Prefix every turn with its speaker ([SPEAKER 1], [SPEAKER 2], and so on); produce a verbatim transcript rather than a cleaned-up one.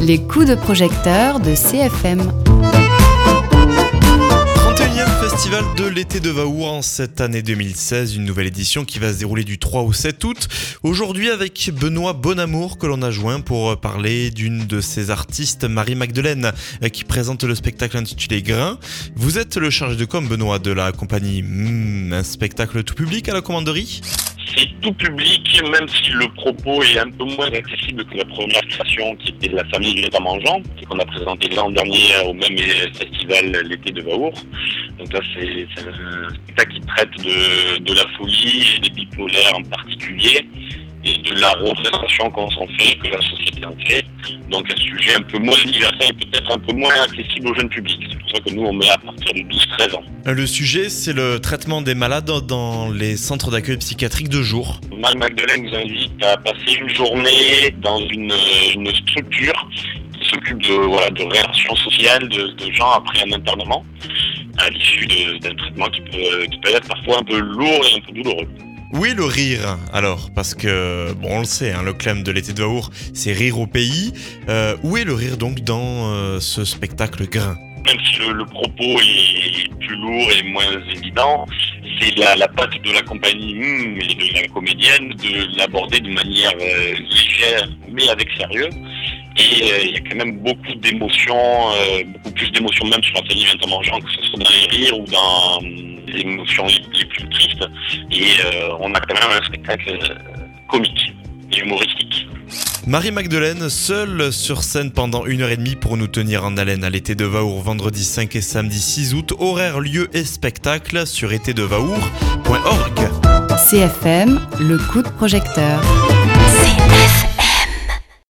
[SPEAKER 1] Les coups de projecteur de C F M.
[SPEAKER 2] trente et unième Festival de l'été de Vahour en cette année deux mille seize, une nouvelle édition qui va se dérouler du trois au sept août. Aujourd'hui avec Benoît Bonamour que l'on a joint pour parler d'une de ses artistes, Marie-Magdeleine, qui présente le spectacle intitulé Grain. Vous êtes le chargé de com, Benoît, de la compagnie mmh, un spectacle tout public à la commanderie.
[SPEAKER 3] C'est tout public, même si le propos est un peu moins accessible que la première création qui était La famille du État mangeant, qu'on a présenté l'an dernier au même festival l'été de Vahour. Donc là, c'est, c'est un spectacle qui traite de, de la folie et des bipolaires en particulier, et de la représentation qu'on s'en fait, que la société en fait. Donc un sujet un peu moins universel et peut-être un peu moins accessible au jeune public. C'est pour ça que nous, on met à partir de douze treize ans.
[SPEAKER 2] Le sujet, c'est le traitement des malades dans les centres d'accueil psychiatrique de jour.
[SPEAKER 3] Marie-Magdeleine nous invite à passer une journée dans une, une structure qui s'occupe de, voilà, de réinsertion sociale de, de gens après un internement, à l'issue de, d'un traitement qui peut, qui peut être parfois un peu lourd et un peu douloureux.
[SPEAKER 2] Où est le rire alors ? Parce que, bon, on le sait, hein, le claim de l'été de Vahour, c'est rire au pays. Euh, où est le rire donc dans euh, ce spectacle Grain ?
[SPEAKER 3] Même si le, le propos est plus lourd et moins évident, c'est la, la patte de la compagnie mmh, et de la comédienne de l'aborder de manière euh, légère mais avec sérieux. Et il euh, y a quand même beaucoup d'émotions, euh, beaucoup plus d'émotions même sur la famille du État mangeant, que ce soit dans les rires ou dans euh, les émotions les, les plus tristes. Et euh, on a quand même un spectacle euh, comique et humoristique.
[SPEAKER 2] Marie-Magdeleine, seule sur scène pendant une heure et demie pour nous tenir en haleine à l'été de Vahour, vendredi cinq et samedi six août. Horaire, lieu et spectacle sur été de vahour point org.
[SPEAKER 1] C F M, le coup de projecteur.